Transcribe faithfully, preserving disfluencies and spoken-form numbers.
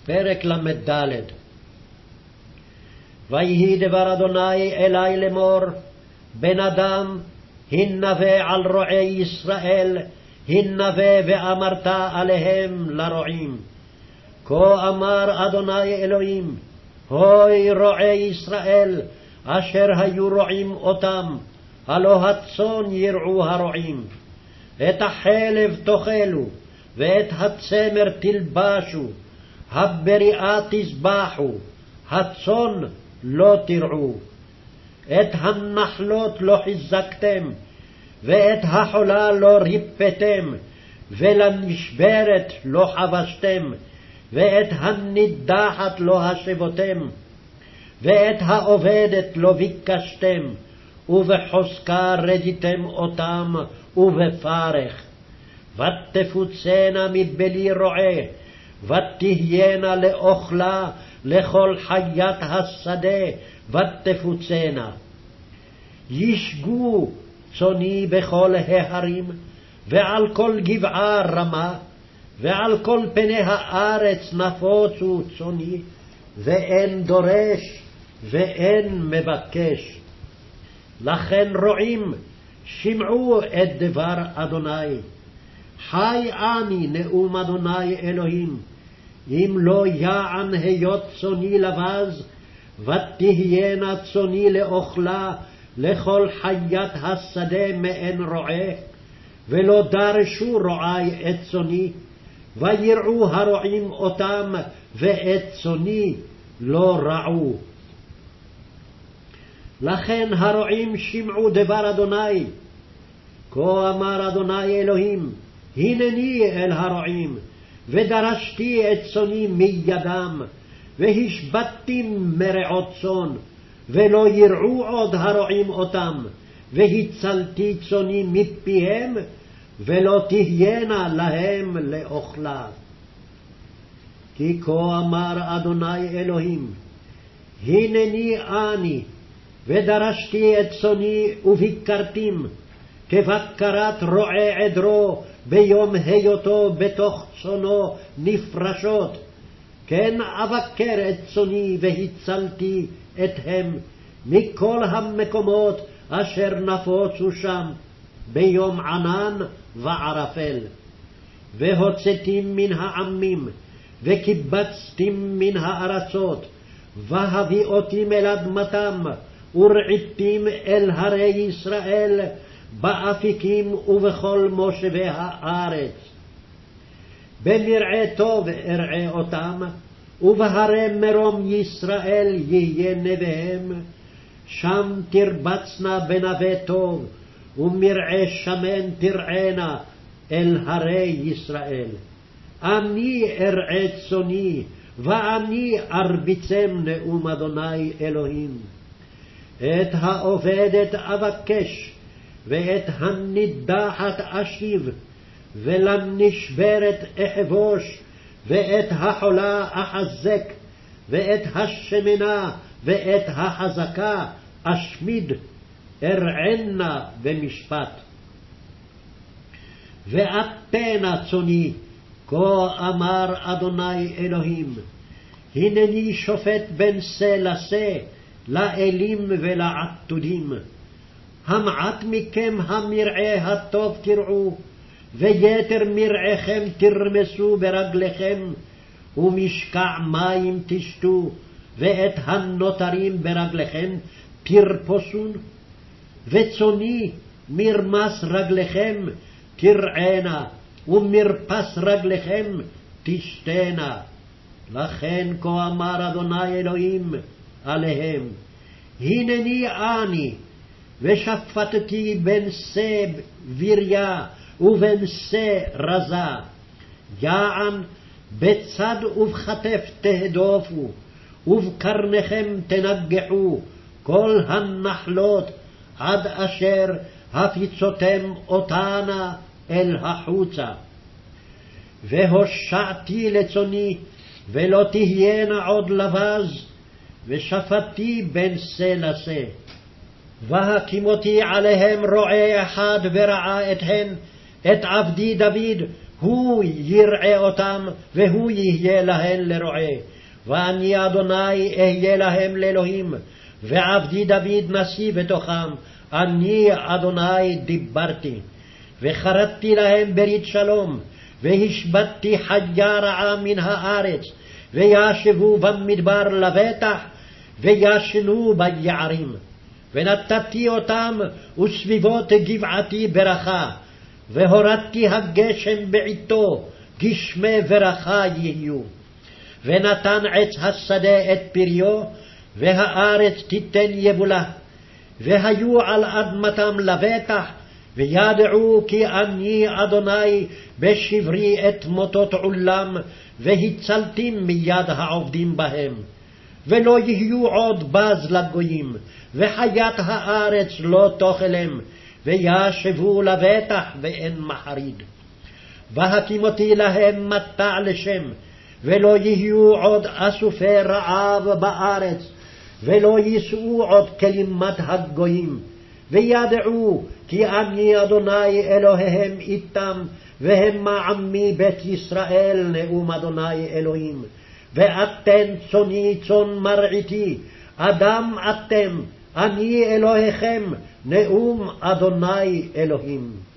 פרק למד. ויהי דבר אדוני אלי לאמור, בן אדם, הנבא על רועי ישראל, הנבא ואמרת עליהם לרועים. כה אמר אדוני אלוהים, הוי רועי ישראל, אשר היו רועים אותם, הלא הצאן ירעו הרועים. את החלב תאכלו, ואת הצמר תלבשו, הבריאה תזבחו, הצאן לא תרעו. את הנחלות לא חיזקתם, ואת החולה לא ריפאתם, ולנשברת לא חבשתם, ואת הנידחת לא השבותם, ואת העובדת לא ביקשתם, ובחוזקה רדיתם אותם, ובפרך. ותפוצנה מבלי רועה, ותהיינה לאוכלה לכל חיית השדה, ותפוצנה. ישגו צאני בכל ההרים, ועל כל גבעה רמה, ועל כל פני הארץ נפוצו צאני, ואין דורש ואין מבקש. לכן רועים, שמעו את דבר אדוני. חי אני נאום אדוני אלוהים, אם לא יען היות צאני לבז, ותהיינה צאני לאוכלה לכל חיית השדה מעין רועה, ולא דרשו רועי את צאני, ויראו הרועים אותם, ואת צאני לא רעו. לכן הרועים שמעו דבר אדוני. כה אמר אדוני אלוהים, הנני אל הרועים, ודרשתי את צאני מידם, והשבתתי מרעות צאן, ולא ירעו עוד הרועים אותם, והצלתי צאני מפיהם, ולא תהיינה להם לאוכלה. כי כה אמר אדוני אלוהים, הנני אני, ודרשתי את צאני וביקרתים, כבקרת רועה עדרו ביום היותו בתוך צאנו נפרשות, כן אבקר את צאני והצלתי אתהם מכל המקומות אשר נפוצו שם ביום ענן וערפל. והוצאתים מן העמים, וקיבצתים מן הארצות, והביאותים אל אדמתם, ורעיתים אל הרי ישראל, באפיקים ובכל מושבי הארץ. במרעה טוב ארעה אותם, ובהרי מרום ישראל יהיה נביהם, שם תרבצנה בנווה טוב, ומרעה שמן תרענה אל הרי ישראל. אני ארעה צאני, ואני ארביצם נאום אדוני אלוהים. את העובדת אבקש, ואת הנידחת אשיב, ולנשברת אחבוש, ואת החולה אחזק, ואת השמנה ואת החזקה אשמיד, ארענה במשפט. ואפנה צאני, כה אמר אדוני אלוהים, הנני שופט בין שא לשא, לאלים ולעתודים. המעט מכם המרעה הטוב תרעו, ויתר מרעכם תרמסו ברגליכם, ומשקע מים תשתו, ואת הנותרים ברגליכם תרפסון. וצאני מרמס רגליכם תרענה, ומרפס רגליכם תשתנה. לכן כה אמר אדוני אלוהים עליהם, הנני אני, ושפטתי בין שא בריה ובין שא רזה. יען בצד ובכתף תהדופו, ובקרניכם תנגחו כל הנחלות, עד אשר הפיצותם אותנה אל החוצה. והושעתי לצאני, ולא תהיינה עוד לבז, ושפטתי בין שא לשא. והקימותי עליהם רועה אחד ורעה אתהן, את עבדי דוד הוא יראה אותם, והוא יהיה להן לרועה. ואני אדוני אהיה להם לאלוהים, ועבדי דוד נשיא בתוכם, אני אדוני דיברתי. וחרדתי להם ברית שלום, והשבתתי חיה רעה מן הארץ, וישבו במדבר לבטח, וישנו ביערים. ונתתי אותם וסביבות גבעתי ברכה, והורדתי הגשם בעתו, גשמי ברכה יהיו. ונתן עץ השדה את פריו, והארץ תיתן יבולה. והיו על אדמתם לבטח, וידעו כי אני אדוני בשברי את מוטות עולם, והצלתי מיד העובדים בהם. ולא יהיו עוד בז לגויים, וחיית הארץ לא תאכלם, וישבו לבטח ואין מחריד. והקימותי להם מטע לשם, ולא יהיו עוד אסופי רעב בארץ, ולא יישאו עוד כלימת הגויים. וידעו כי אני אדוני אלוהיהם איתם, והם עמי בית ישראל, נאום אדוני אלוהים. ואתן צוני צאן מרעיתי, אדם אתם, אני אלוהיכם, נאום אדוני אלוהים.